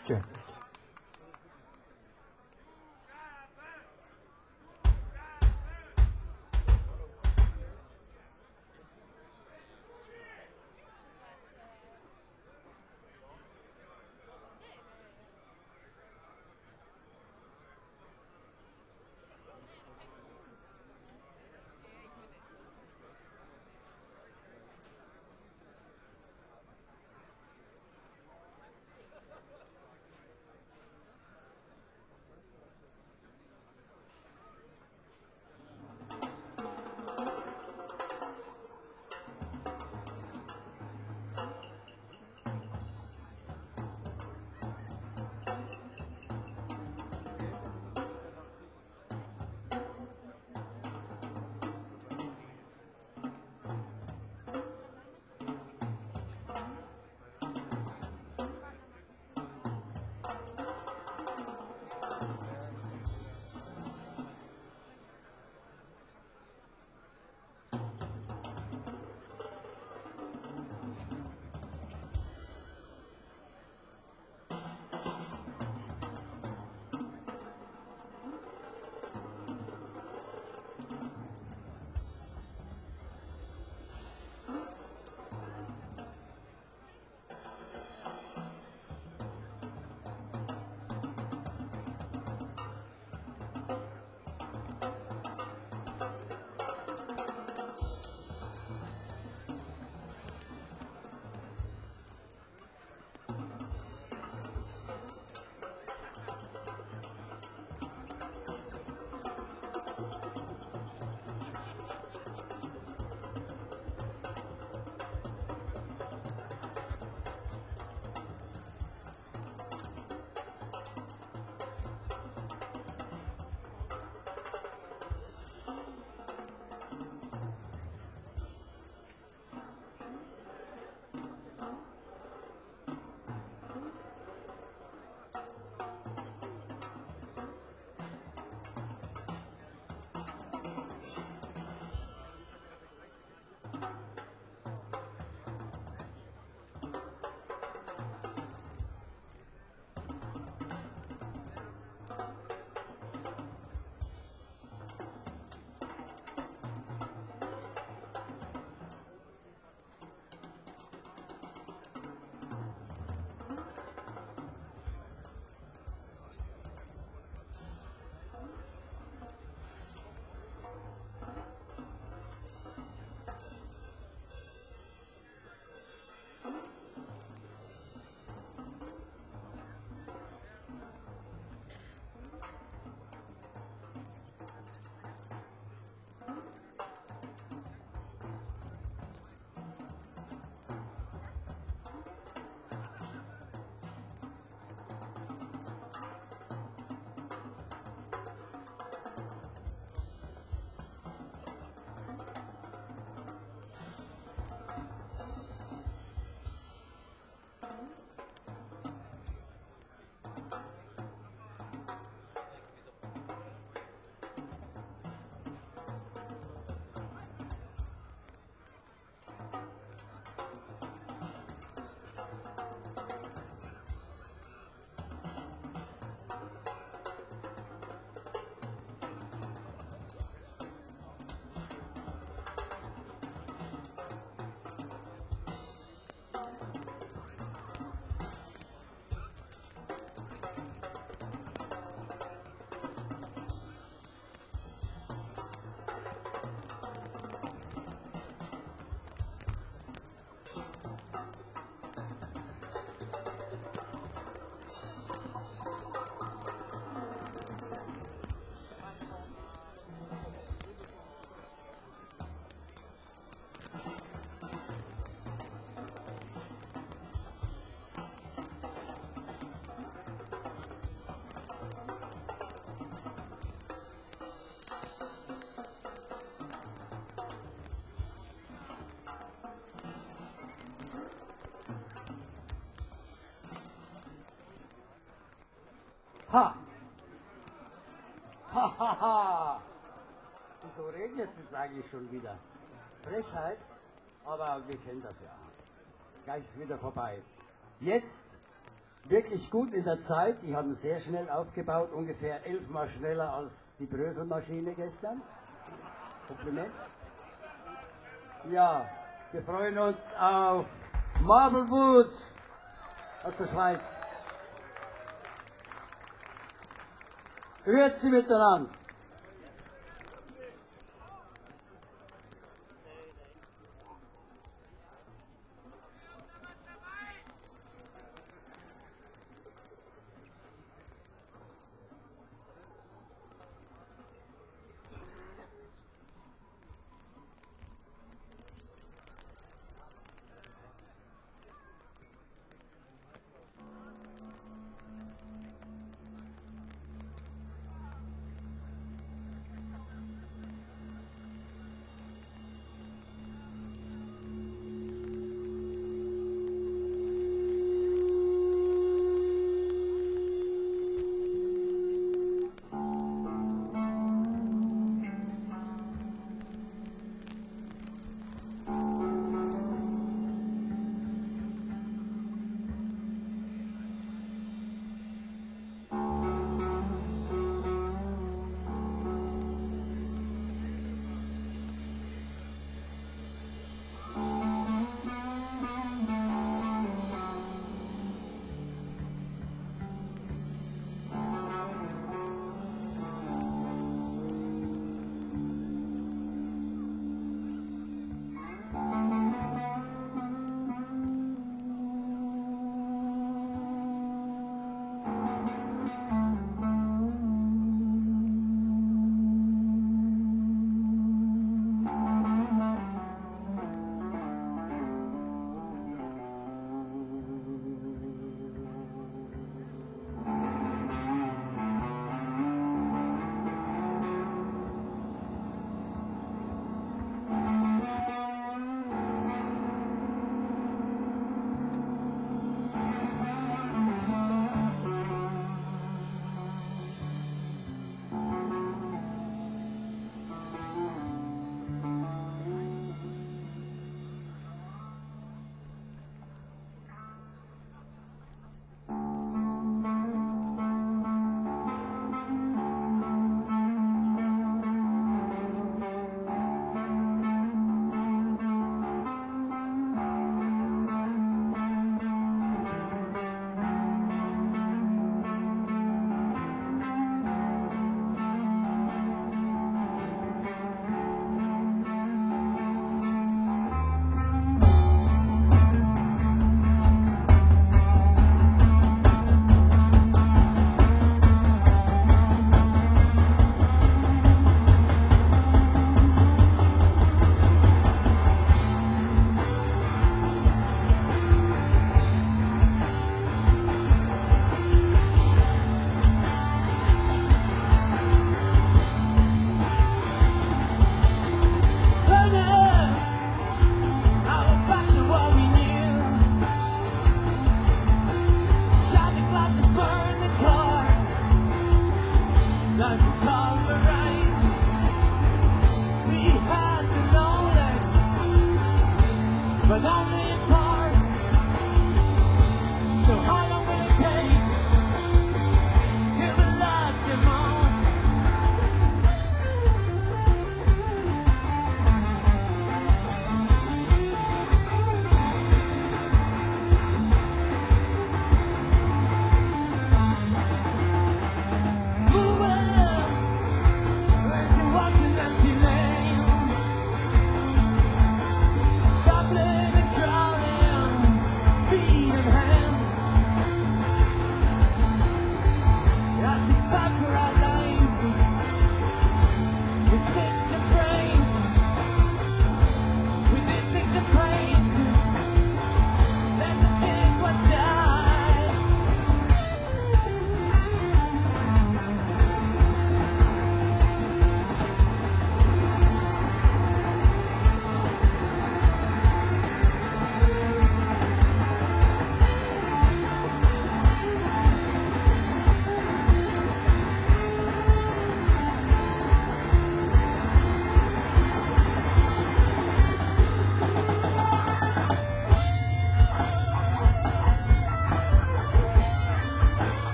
Tja. Ha! Ha, ha, ha! Wieso regnet es jetzt eigentlich schon wieder? Frechheit, aber wir kennen das ja. Gleich ist wieder vorbei. Jetzt wirklich gut in der Zeit. Die haben sehr schnell aufgebaut, ungefähr 11-mal schneller als die Bröselmaschine gestern. Kompliment. Ja, wir freuen uns auf Marblewood aus der Schweiz. Grüezi miteinander.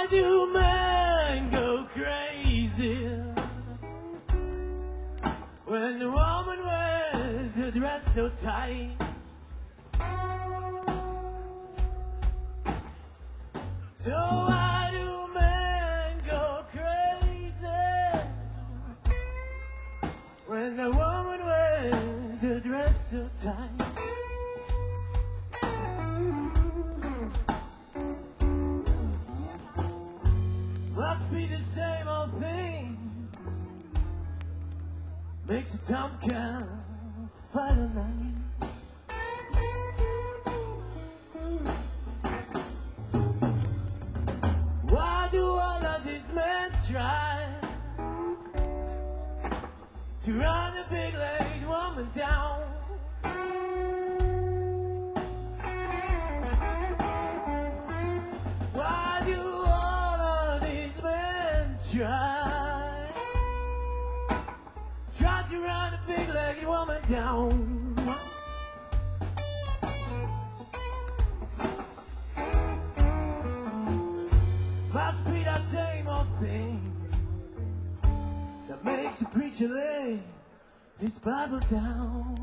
Why do men go crazy when the woman wears her dress so tight? So why do men go crazy when the woman wears her dress so tight? Must be the same old thing. Makes a tomcat fight at night. Why do all of these men try to run a big-legged woman down? Why do all of these men try to run a big-legged woman down? Must be that same old thing that makes a preacher lay his Bible down.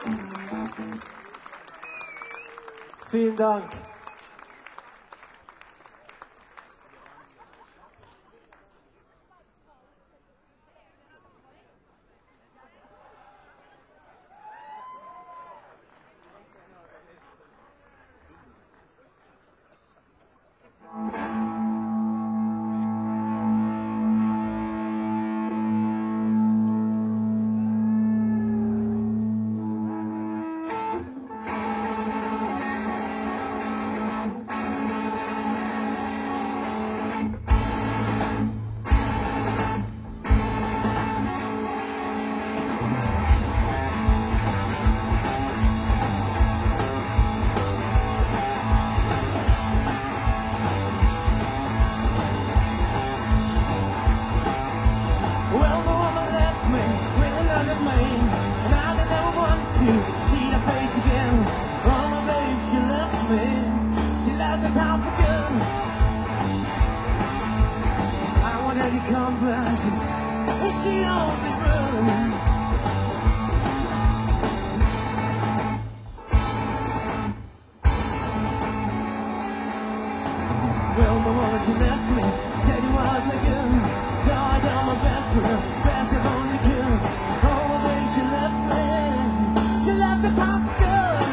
Vielen Dank. Well, the woman left me with another man, and I didn't ever want to see her face again. Oh, my babe, she left me. She left the town for good. I wanted to come back, and she only run. Well, the woman, she left me, said it wasn't good. I done my best for her, best I've only could. Oh, my babe, she left me. She left the town for good.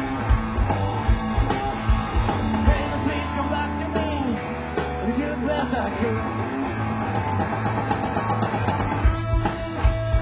Baby, please come back to me. The good best I could.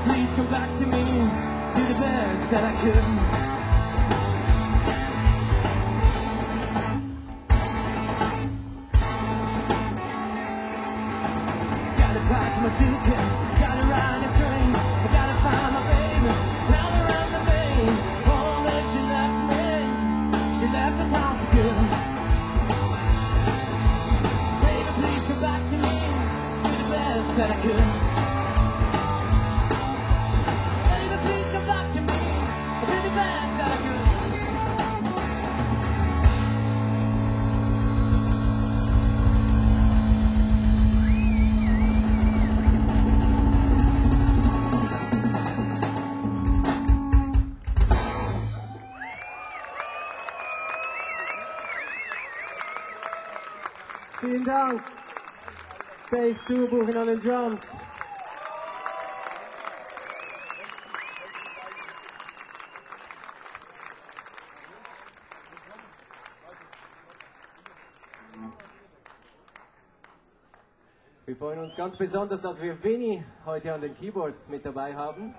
please come back to me? Do the best that I could. Gotta pack my suitcase, gotta ride a train, I gotta find my baby, down around the bay. Oh, that she left me, she left the town for good. Baby, please come back to me, do the best that I could. Baby, please come back to me, do the best that I could. Vielen Dank. Dave Zubuchen an den Drums. Wir freuen uns ganz besonders, dass wir Vinny heute an den Keyboards mit dabei haben.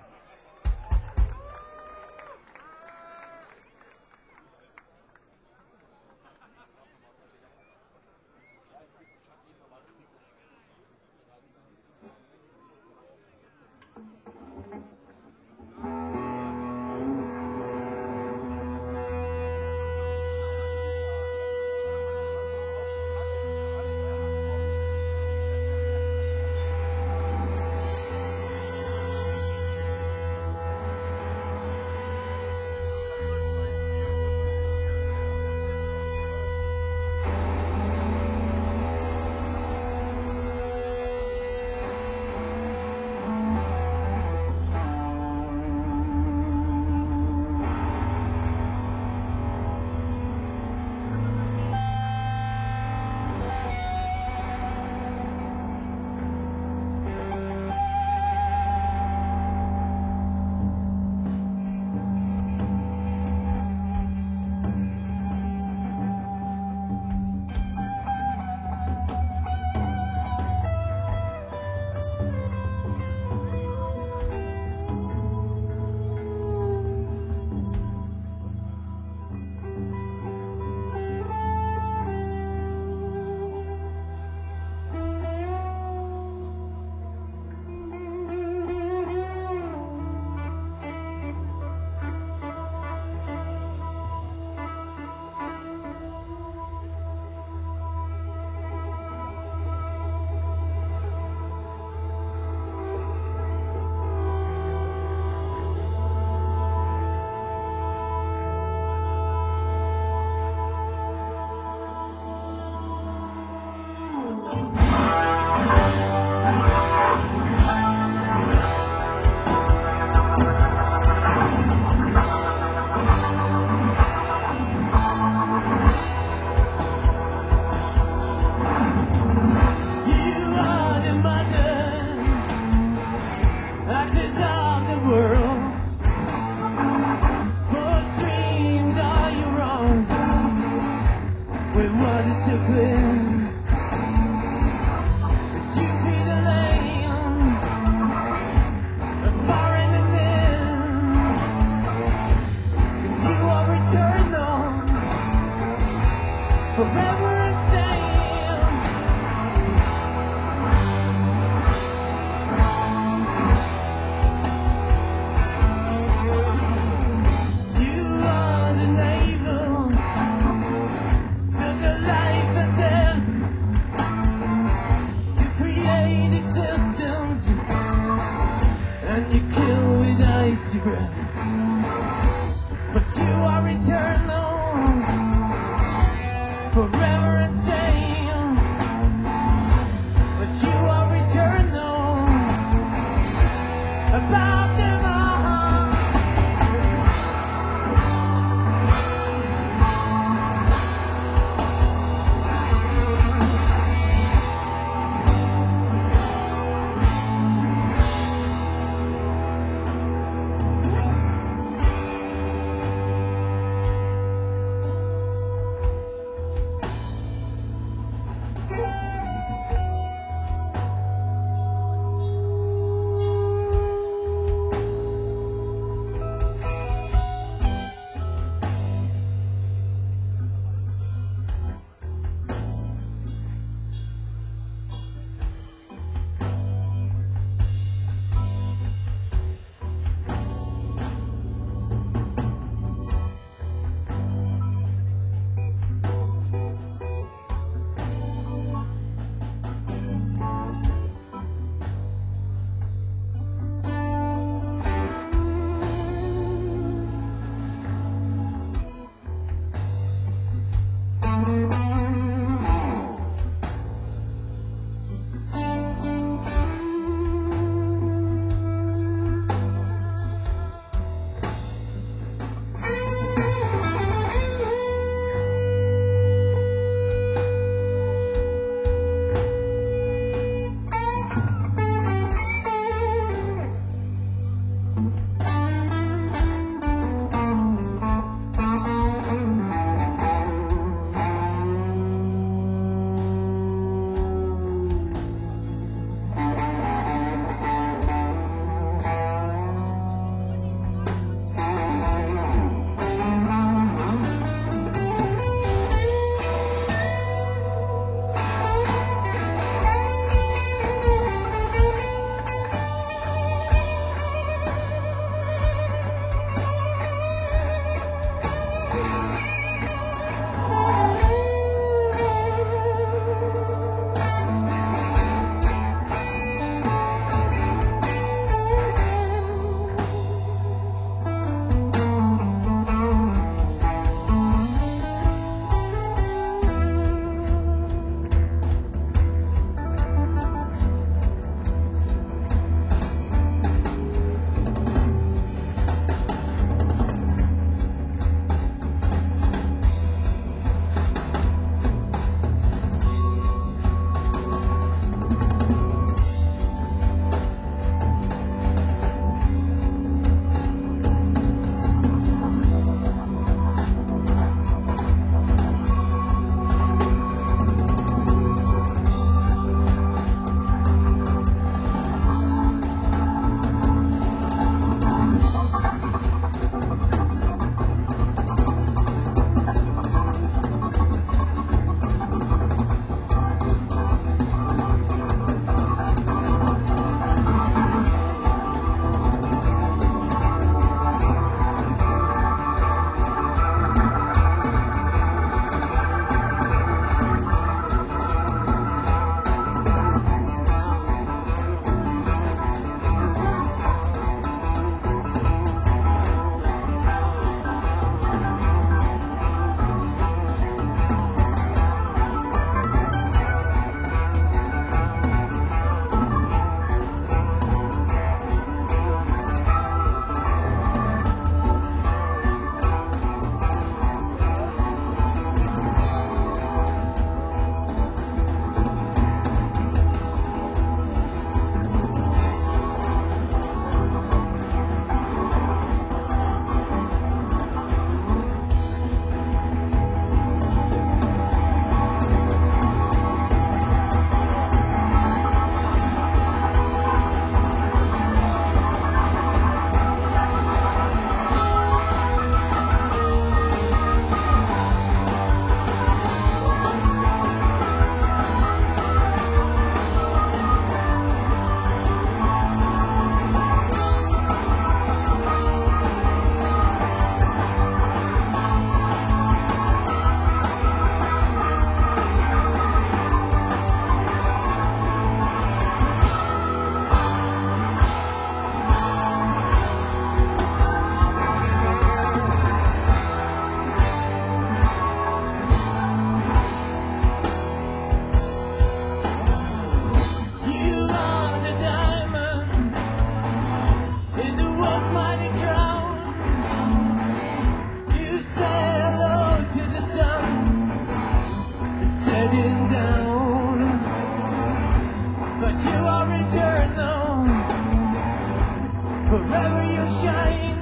forever you shine.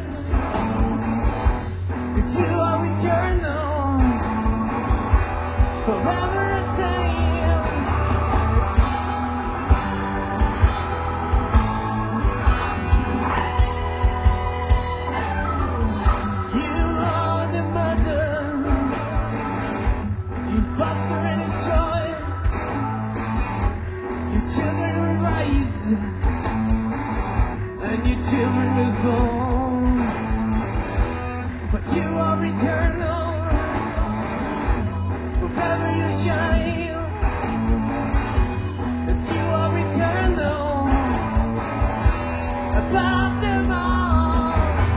'Cause you are eternal, forever the same. You are the mother, you foster and destroy. Your children will rise, and your children will fall. But you are eternal, forever you shine. As you are eternal, above them all.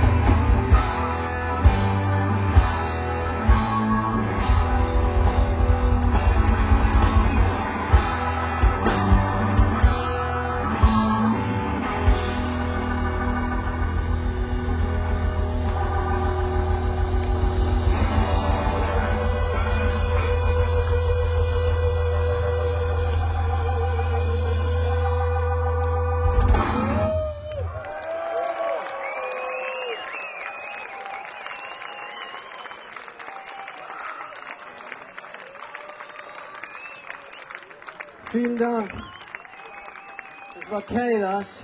Vielen Dank. Das war Kailash,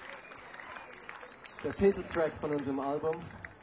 der Titeltrack von unserem Album.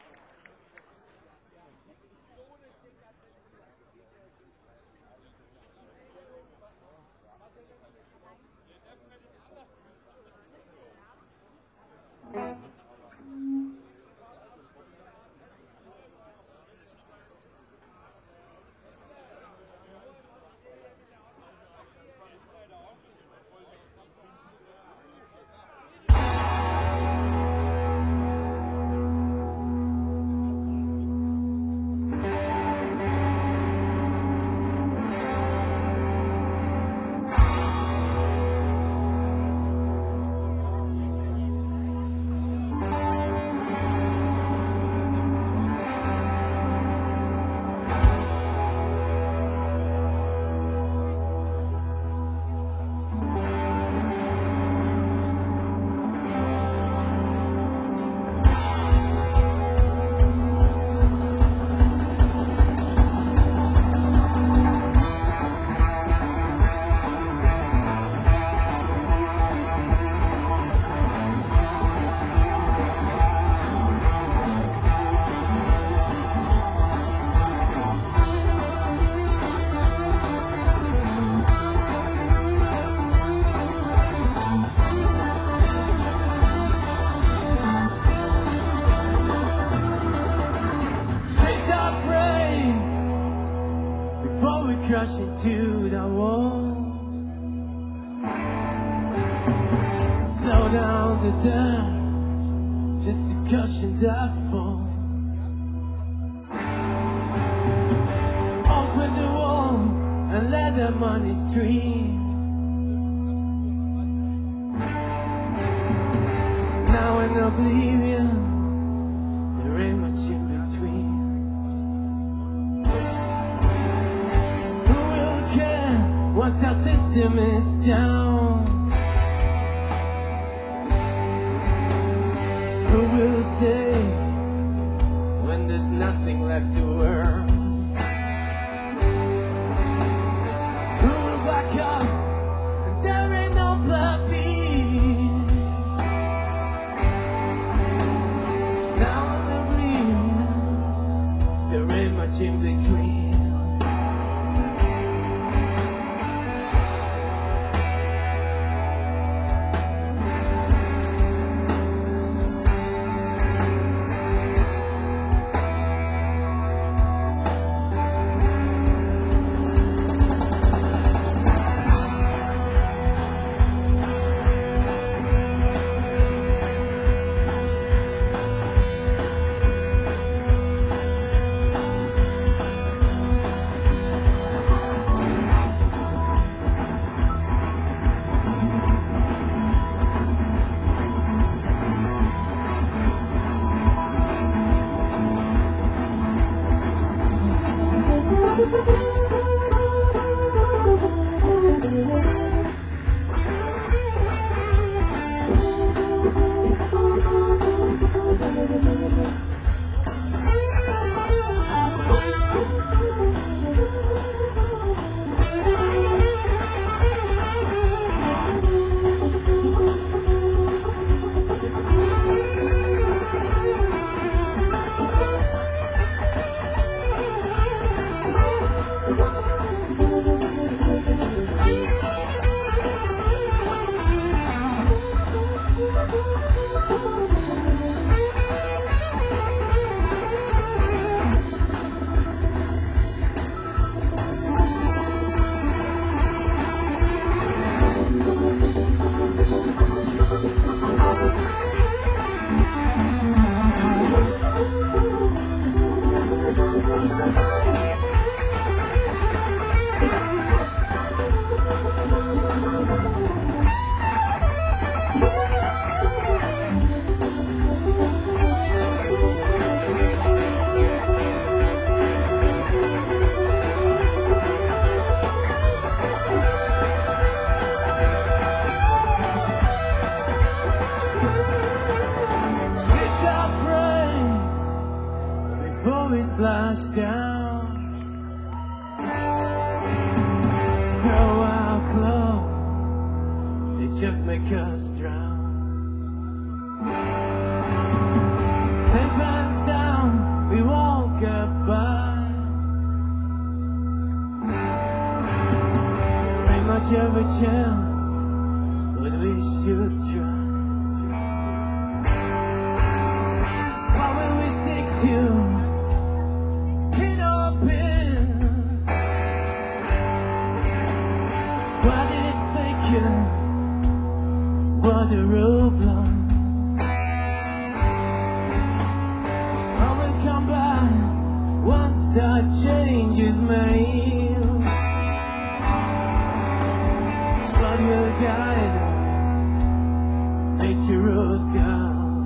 Crash into the wall. Slow down the dash, just to cushion that fall. Open the walls and let the money stream. Now in oblivion, there ain't much in between. Once our system is down, who will say when there's nothing left to earn? Who will back up and there ain't no blood beat? Now on the bleed, there ain't much in between. splash down. Throw our clothes, they just make us drown. Safe and sound, we won't get by. There ain't much of a chance, but we should try. What will we stick to? Pin or pin? What is thinking? What a roadblock. I will come back once that change is made. Blood will guide us, nature will guide.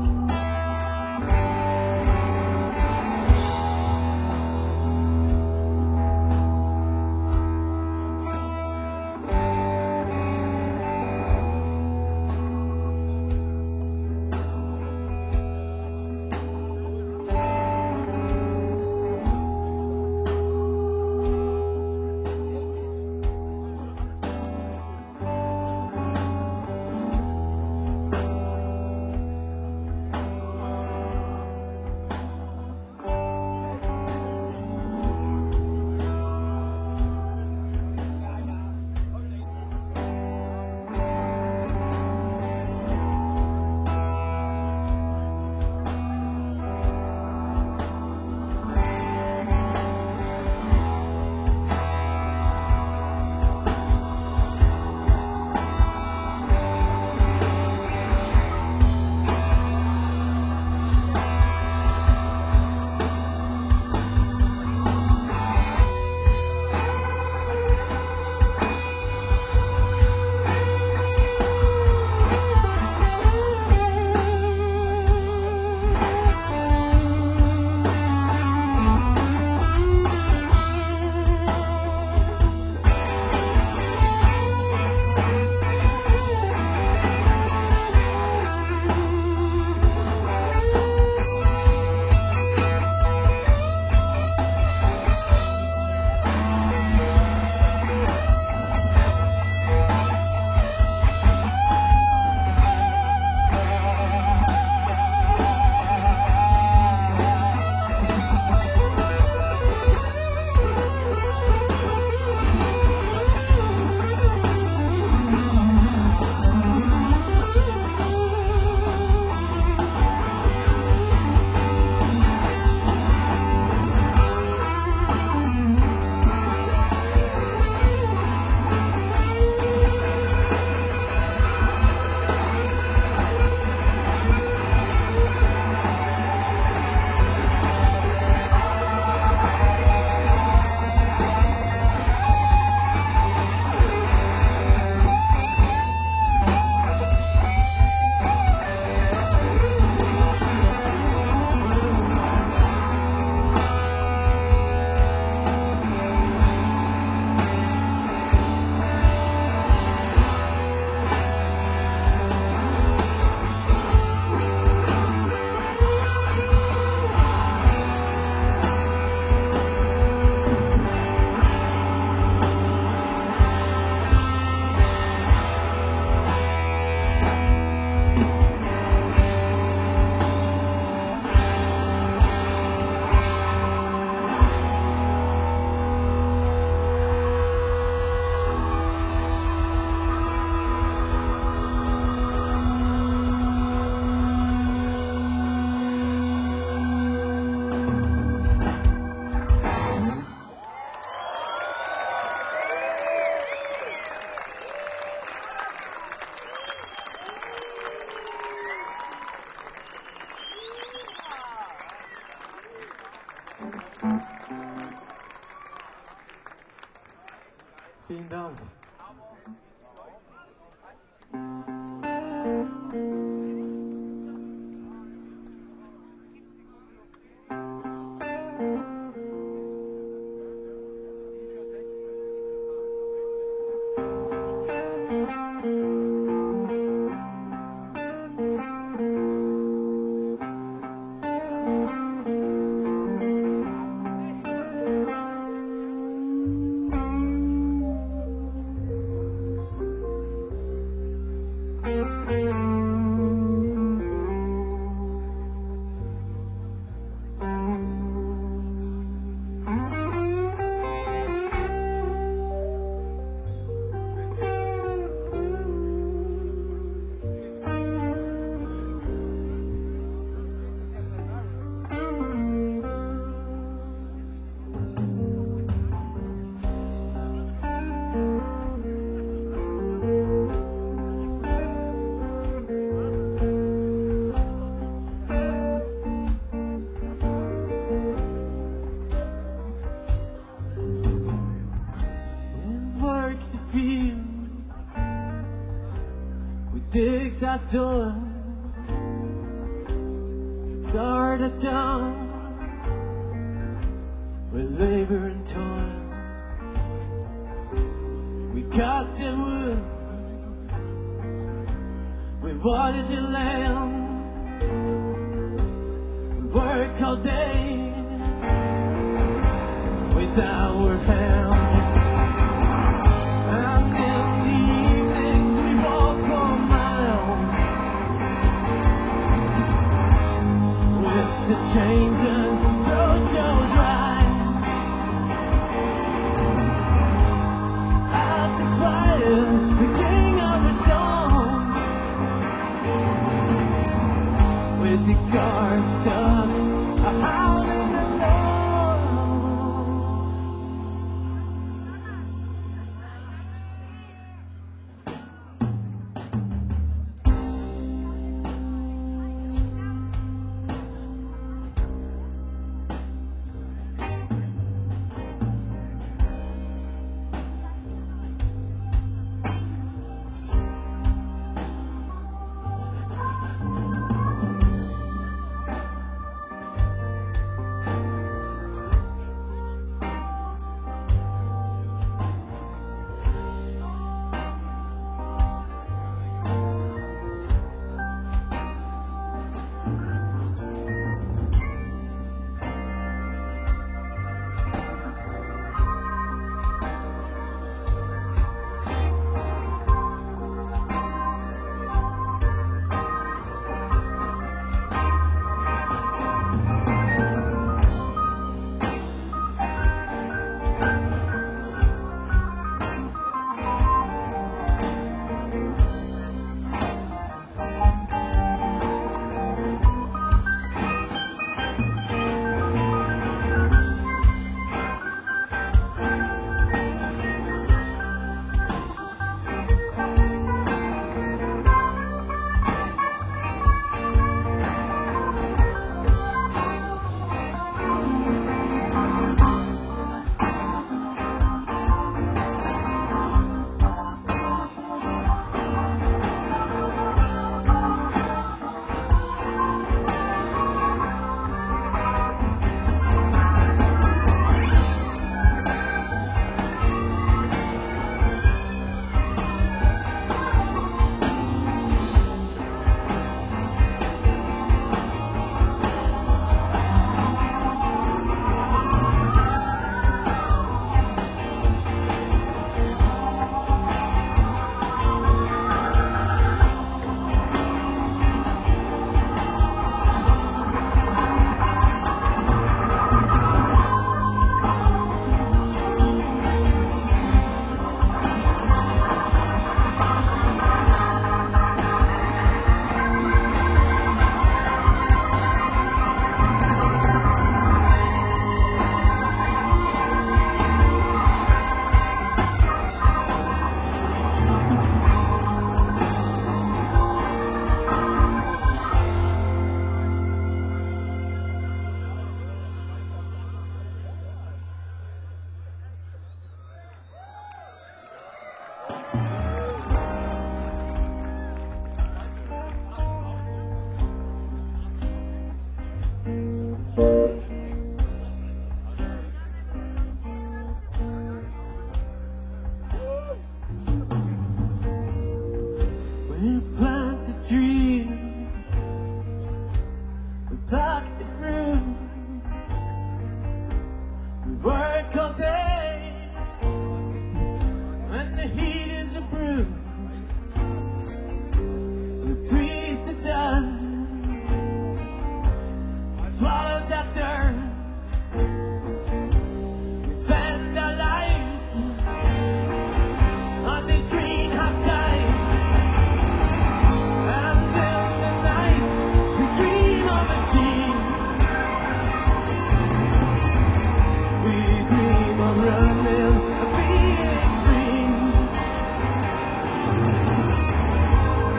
Vielen Dank. soul, start at dawn with labor and toil. We cut the wood, we watered the land, we work all day with our hands. And in the evenings we walk for miles with the chains and throat so dry. At the fire we sing our songs with the carved stuffs howling along. We plant the trees, we pluck the fruit, we work all day when the heat is a brew. We breathe the dust, swallow that dirt. We spend our lives on this greenhouse site.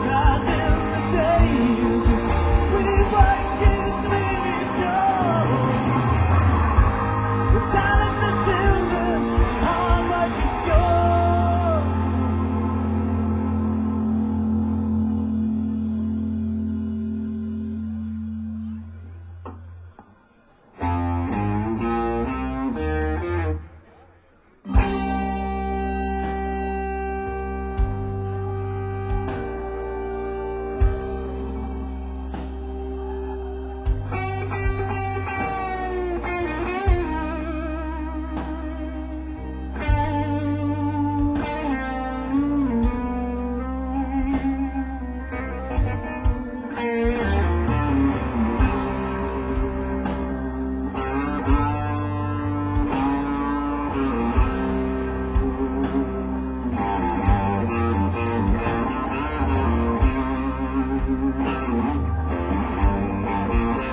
Oh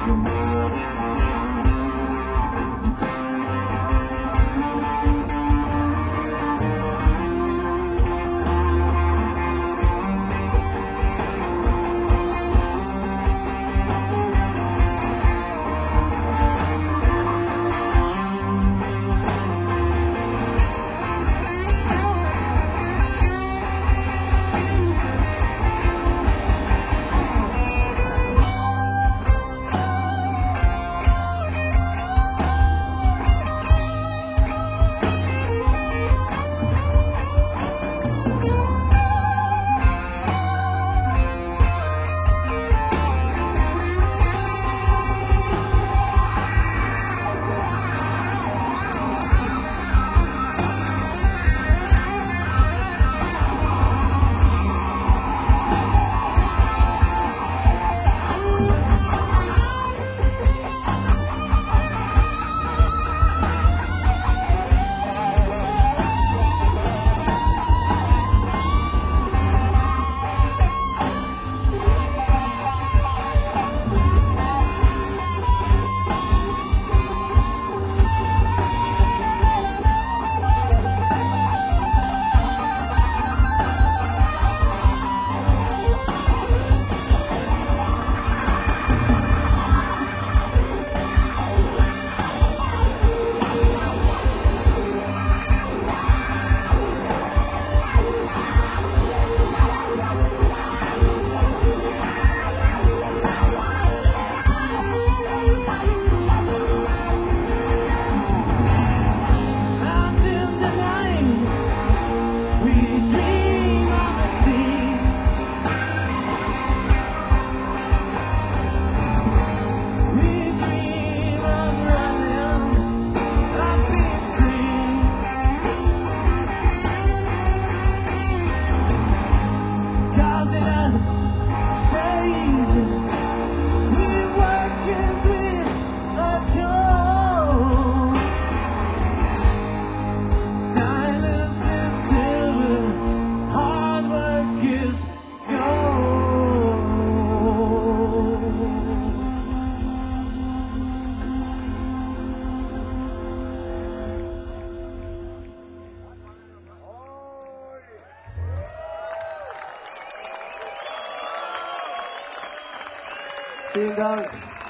Vielen Dank.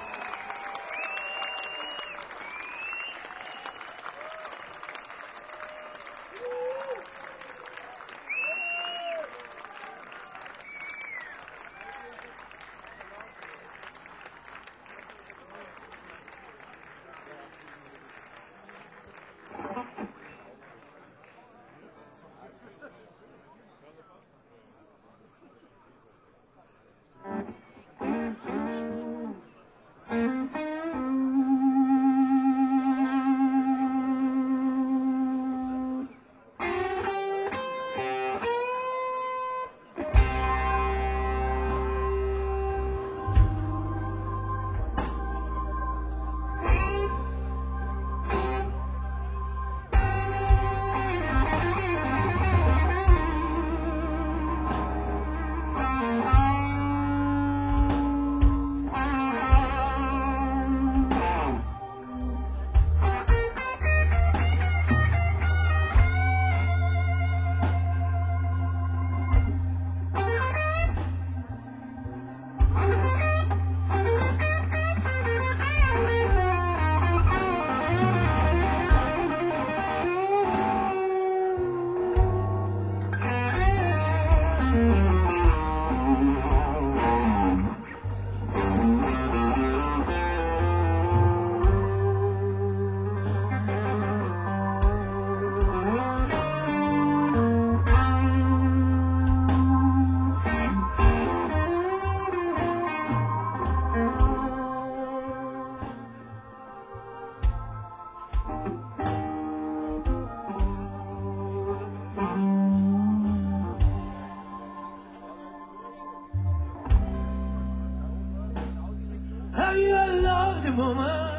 Have you ever loved a woman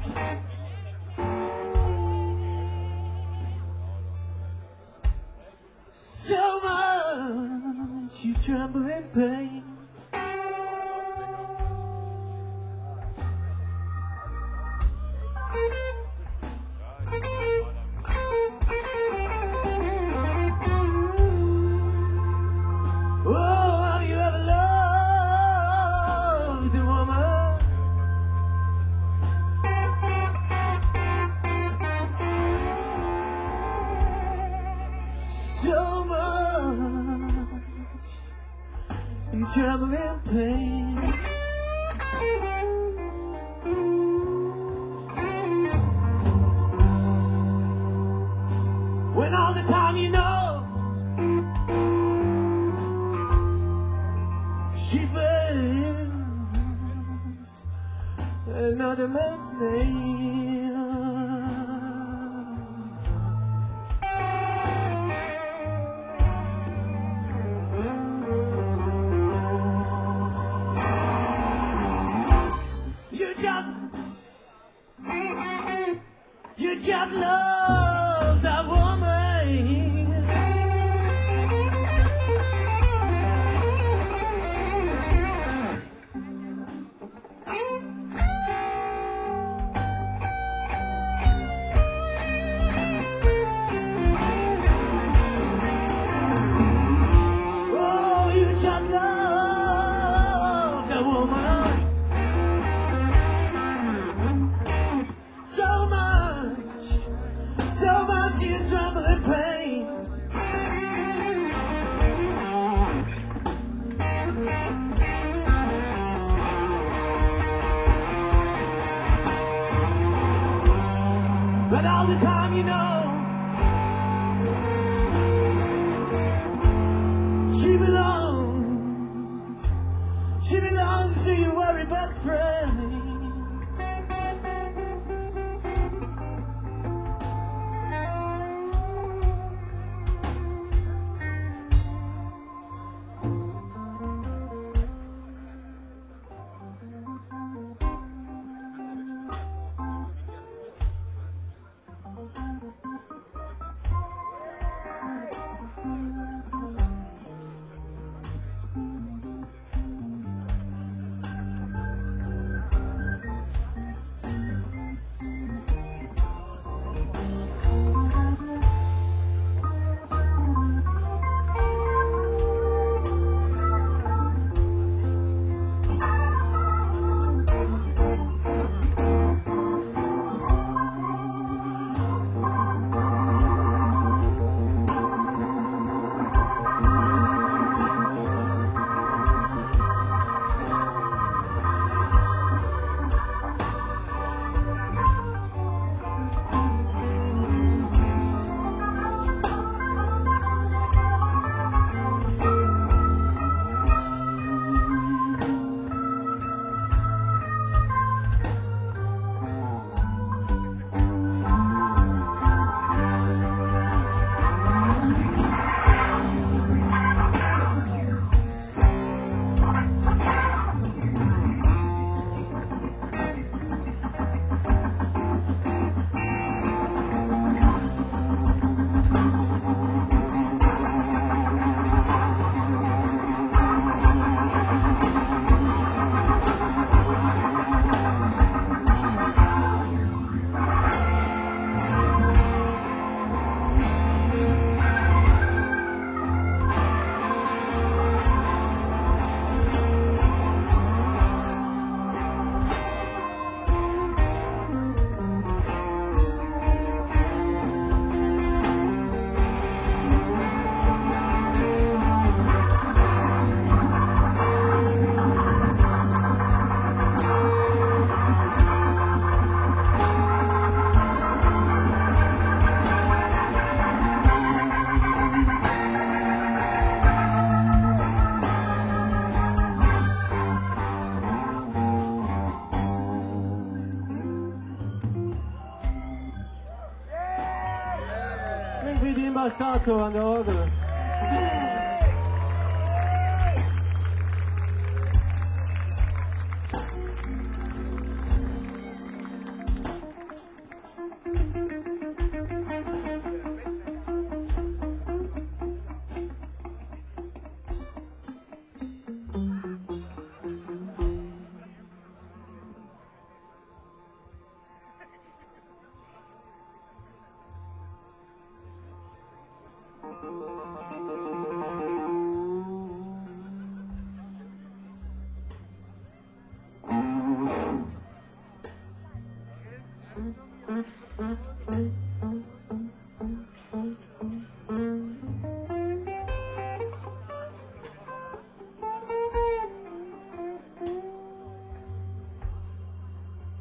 so much you tremble in pain? trembling pain. When all the time you know she burns another man's name. You just love that woman. Oh, you just love that woman. So much you tremble in pain. But all the time you know she belongs to your worried best friend. Winfried Imbasato an der Orgel.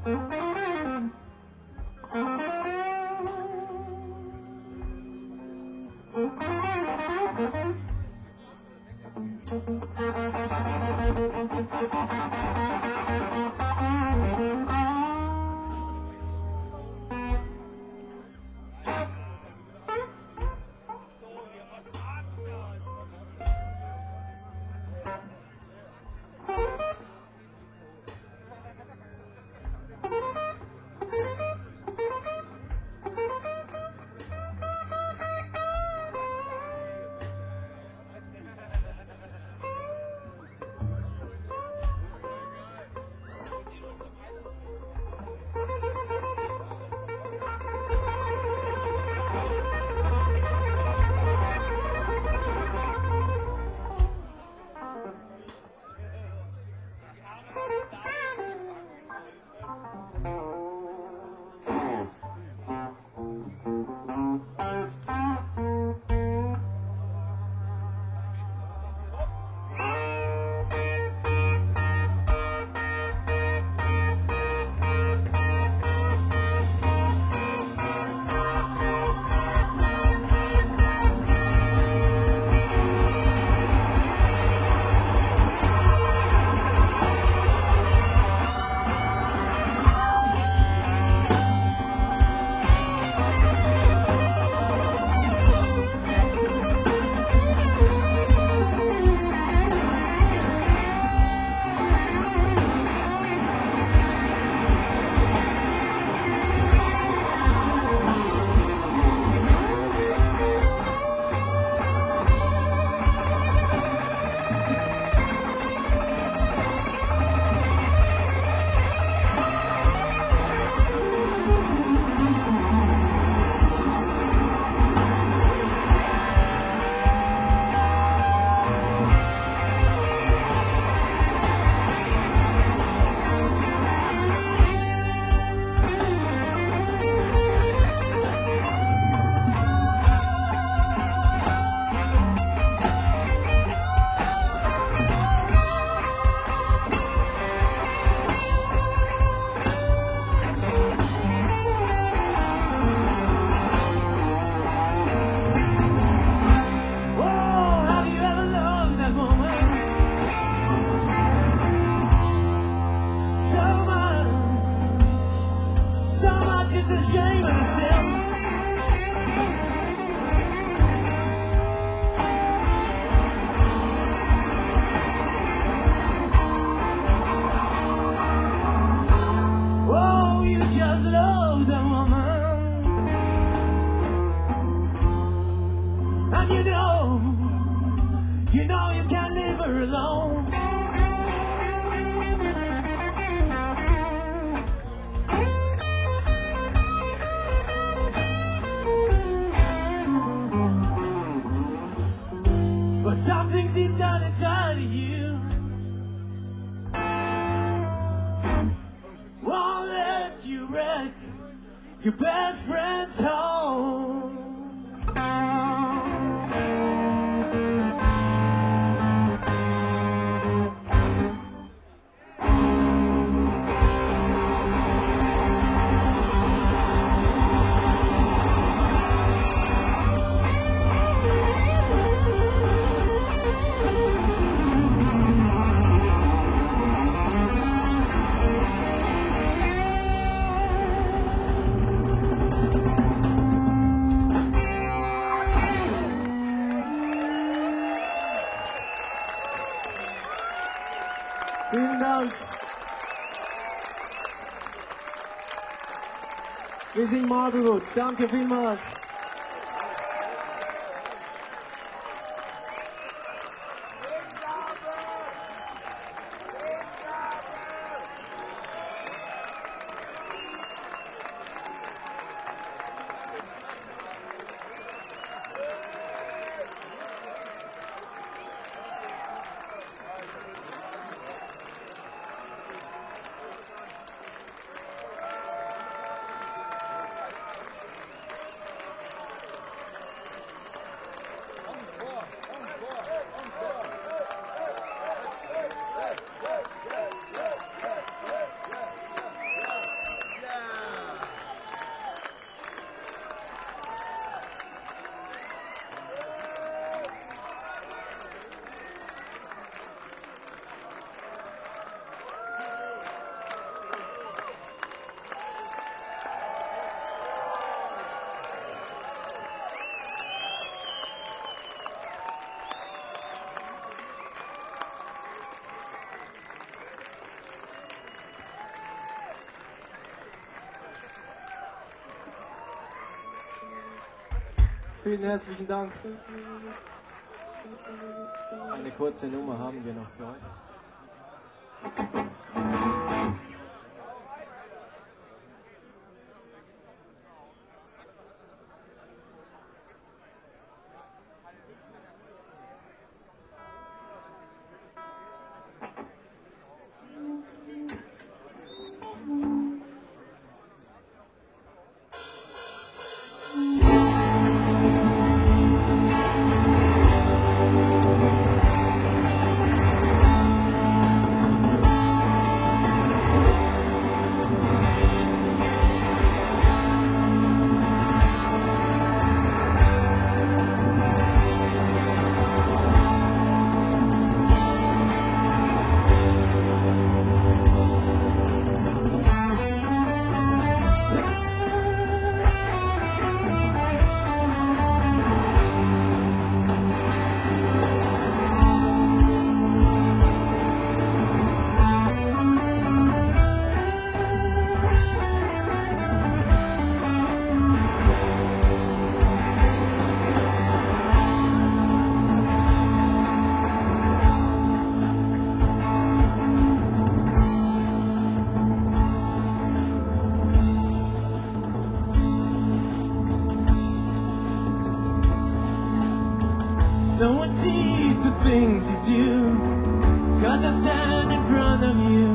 Your best friend's home. Vielen Dank. Wir sind Marlboro. Danke vielmals. Vielen herzlichen Dank. Eine kurze Nummer haben wir noch für euch. No one sees the things you do, 'cause I stand in front of you.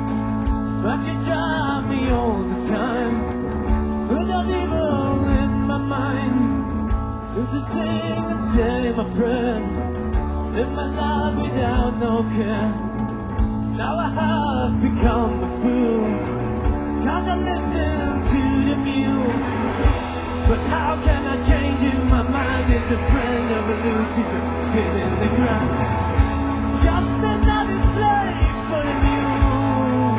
But you drive me all the time, without evil in my mind. Since I sing and say my prayer, live my life without no care. Now I have become a fool, 'cause I listen to the mule. But how can I change if my mind is a friend of a Lucifer hid in the ground? Just another slave for the mule.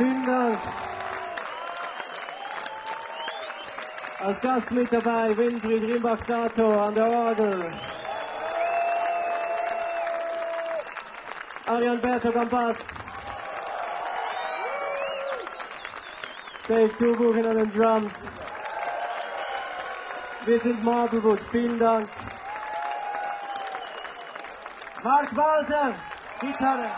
Vielen Dank. Als Gast mit dabei Winfried Rimbach-Sato an der Orgel. Arian Bertog am Bass. Dave Zubuchen an den Drums. Wir sind Marblewood. Vielen Dank. Mark Walser, Gitarre.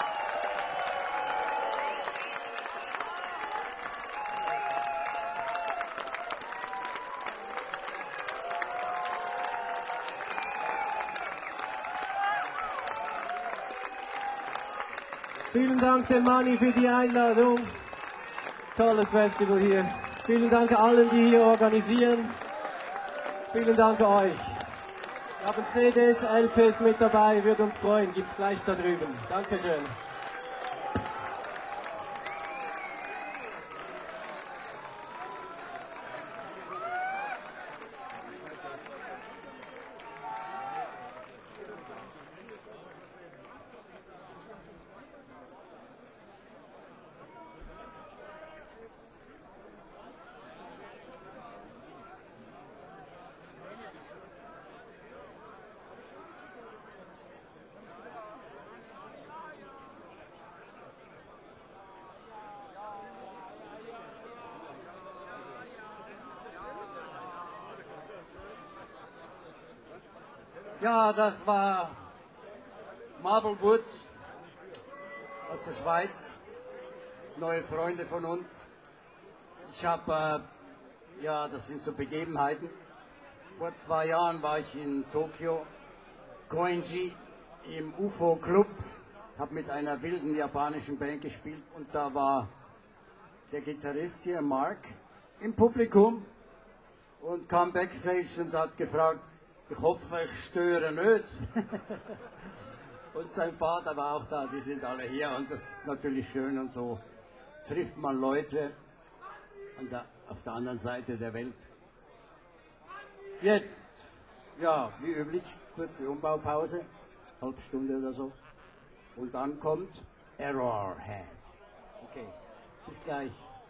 Vielen Dank dem Manni für die Einladung. Tolles Festival hier. Vielen Dank allen, die hier organisieren. Vielen Dank euch. Wir haben CDs, LPs mit dabei, würde uns freuen. Gibt's gleich da drüben. Dankeschön. Ja, das war Marblewood aus der Schweiz, neue Freunde von uns. Ich habe, ja, das sind so Begebenheiten. Vor 2 Jahren war ich in Tokio, Koenji, im UFO Club, habe mit einer wilden japanischen Band gespielt und da war der Gitarrist hier, Mark, im Publikum und kam backstage und hat gefragt, ich hoffe, ich störe nicht. Und sein Vater war auch da, die sind alle hier und das ist natürlich schön und so trifft man Leute auf der anderen Seite der Welt. Jetzt, ja, wie üblich, kurze Umbaupause, halbe Stunde oder so. Und dann kommt Errorhead. Okay, bis gleich.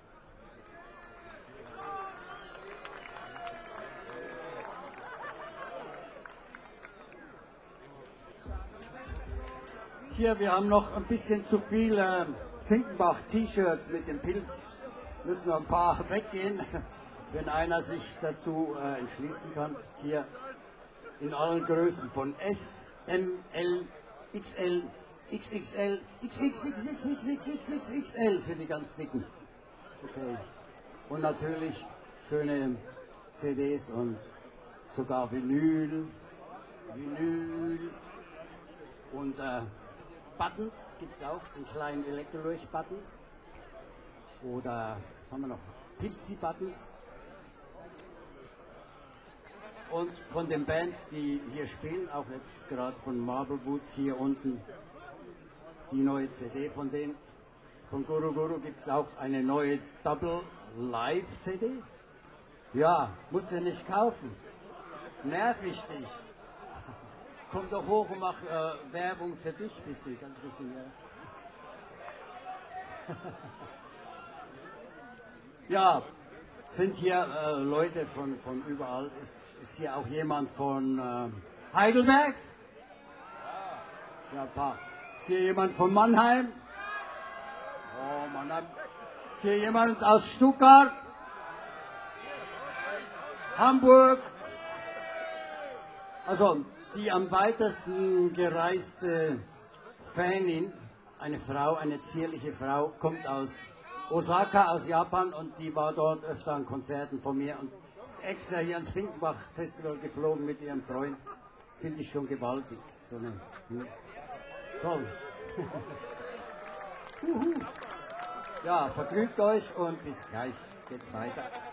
Hier, wir haben noch ein bisschen zu viel Finkenbach-T-Shirts mit dem Pilz. Müssen noch ein paar weggehen, wenn einer sich dazu entschließen kann. Hier in allen Größen von S, M, L, XL, XXL, XXXXXXXXL für die ganz dicken. Okay. Und natürlich schöne CDs und sogar Vinyl und Buttons gibt es auch, den kleinen Elektroleucht-Button. Oder, was haben wir noch? Pilzi-Buttons. Und von den Bands, die hier spielen, auch jetzt gerade von Marblewood hier unten, die neue CD von denen. Von Guru Guru gibt es auch eine neue Double Live CD. Ja, musst du nicht kaufen. Nerv ich dich. Komm doch hoch und mach Werbung für dich ein bisschen, ganz bisschen, ja. Ja, sind hier Leute von überall. Ist hier auch jemand von Heidelberg? Ja, ein paar. Ist hier jemand von Mannheim? Oh, Mannheim. Ist hier jemand aus Stuttgart? Hamburg? Also, die am weitesten gereiste Fanin, eine Frau, eine zierliche Frau, kommt aus Osaka, aus Japan und die war dort öfter an Konzerten von mir und ist extra hier ans Finkenbach Festival geflogen mit ihrem Freund. Finde ich schon gewaltig. So eine, toll. Ja, vergnügt euch und bis gleich geht's weiter.